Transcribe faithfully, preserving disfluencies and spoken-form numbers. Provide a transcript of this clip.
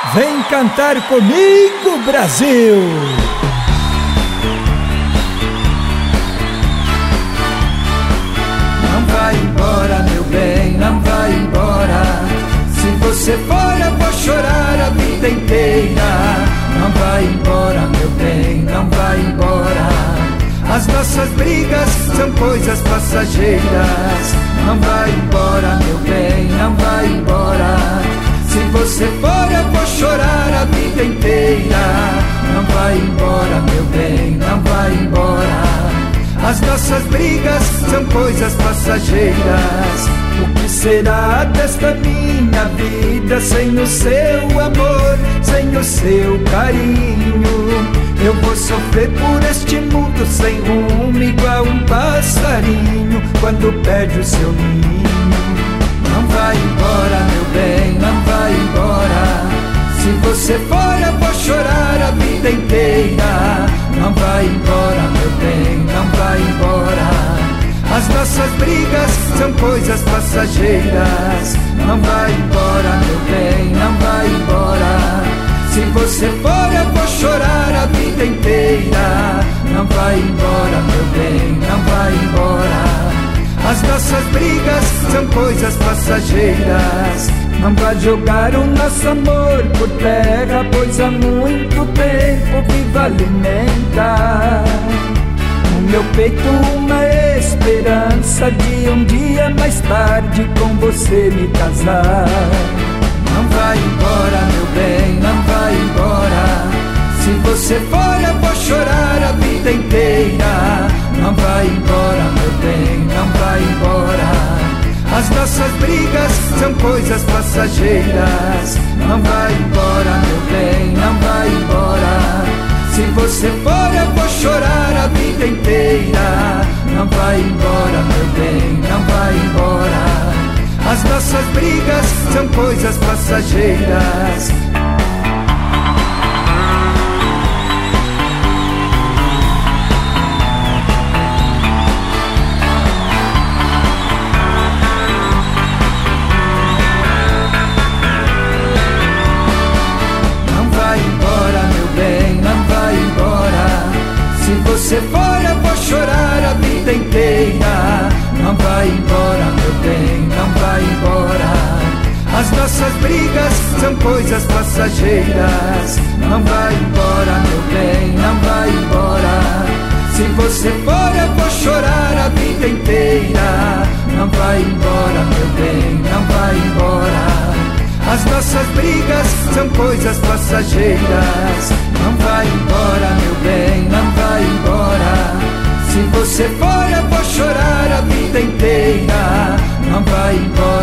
Vem cantar comigo, Brasil! Não vai embora, meu bem, não vai embora. Se você for, eu vou chorar a vida inteira. Não vai embora, meu bem, não vai embora. As nossas brigas são coisas passageiras. Não vai embora, meu bem, não vai embora. Se você for, eu vou chorar a vida inteira. Não vai embora, meu bem, não vai embora. As nossas brigas são coisas passageiras. O que será desta minha vida sem o seu amor, sem o seu carinho? Eu vou sofrer por este mundo sem rumo, igual um passarinho quando perde o seu ninho. Não vai embora, meu bem, não vai embora. Se você for, eu vou chorar a vida inteira. Não vai embora, meu bem, não vai embora. As nossas brigas são coisas passageiras. Não vai embora, meu bem, não vai embora. Se você for, eu vou chorar a vida inteira. Não vai embora, meu bem, não vai embora. As nossas brigas são coisas passageiras. Não vai jogar o nosso amor por terra, pois há muito tempo vivo alimentar no meu peito uma esperança de um dia mais tarde com você me casar. Não vai embora, meu bem, não vai embora. Se você for, eu vou chorar a vida inteira. Não vai embora, meu bem, não vai embora. As nossas brigas são coisas passageiras. Não vai embora, meu bem, não vai embora. Se você for, eu vou chorar a vida inteira. Não vai embora, meu bem, não vai embora. As nossas brigas são coisas passageiras. Se você for, eu vou chorar a vida inteira. Não vai embora, meu bem, não vai embora. As nossas brigas são coisas passageiras. Não vai embora, meu bem, não vai embora. Se você for, eu vou chorar a vida inteira. Não vai embora, meu bem, não vai embora. As nossas brigas são coisas passageiras. Não vai embora, meu bem, não vai embora. Se você for, eu vou chorar a vida inteira. Não vai embora.